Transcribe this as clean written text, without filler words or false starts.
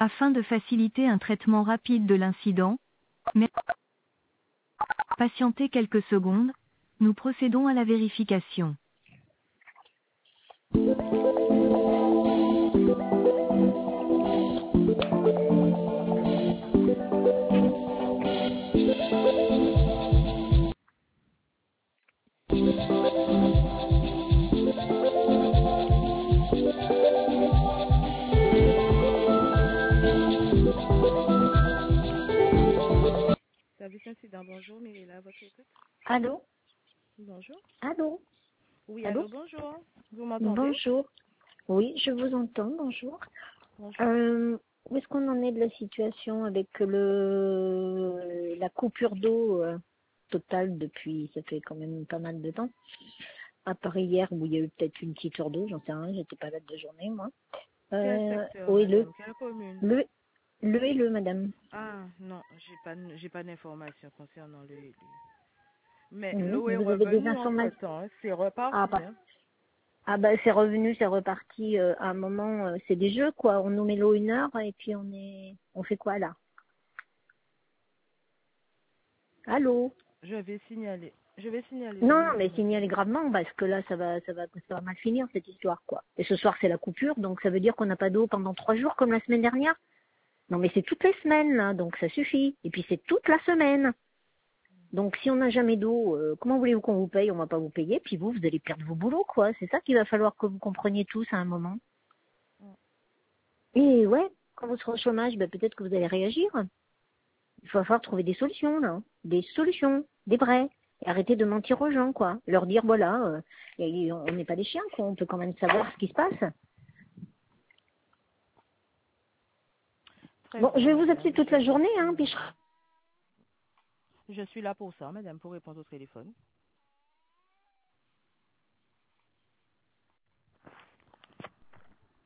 Afin de faciliter un traitement rapide de l'incident, patientez quelques secondes, nous procédons à la vérification. Service incident, bonjour, Myrilla, votre écoute. Allô? Bonjour. Allô? Oui, Allô? allô, bonjour. Vous m'entendez? Bonjour. Oui, je vous entends, bonjour. Bonjour. Où est-ce qu'on en est de la situation avec la coupure d'eau totale depuis, ça fait quand même pas mal de temps. À part hier où il y a eu peut-être une petite heure d'eau, j'en sais rien, j'étais pas là de journée, moi. Quel secteur, Oui, madame? Quelle commune? le, madame. Ah, non, j'ai pas d'informations concernant le élu. Mais Mhm. l'eau est Vous avez des revenue informations? entre-temps, hein. C'est Ah, reparti, hein. bah c'est revenu, c'est reparti à un moment, c'est des jeux quoi. On nous met l'eau 1 heure et puis on fait quoi là? Allô? Je vais signaler. Je vais signaler Non, bien non, mais évidemment. signalez gravement parce que là ça va mal finir cette histoire quoi. Et ce soir c'est la coupure, donc ça veut dire qu'on n'a pas d'eau pendant 3 jours comme la semaine dernière. Non mais c'est toutes les semaines là, donc ça suffit. Et puis c'est toute la semaine. Donc si on n'a jamais d'eau, comment voulez-vous qu'on vous paye? On va pas vous payer, puis vous allez perdre vos boulots quoi. C'est ça qu'il va falloir que vous compreniez tous à un moment. Et ouais, quand vous serez au chômage, ben, peut-être que vous allez réagir. Il va falloir trouver des solutions, là. Des solutions, des vrais. Et arrêter de mentir aux gens, quoi. Leur dire, voilà, on n'est pas des chiens, quoi. On peut quand même savoir ce qui se passe. Très Bon, je bien, vais vous appeler madame. toute Je la vais journée, hein, puis signaler. Je suis là pour ça, madame, pour répondre au téléphone.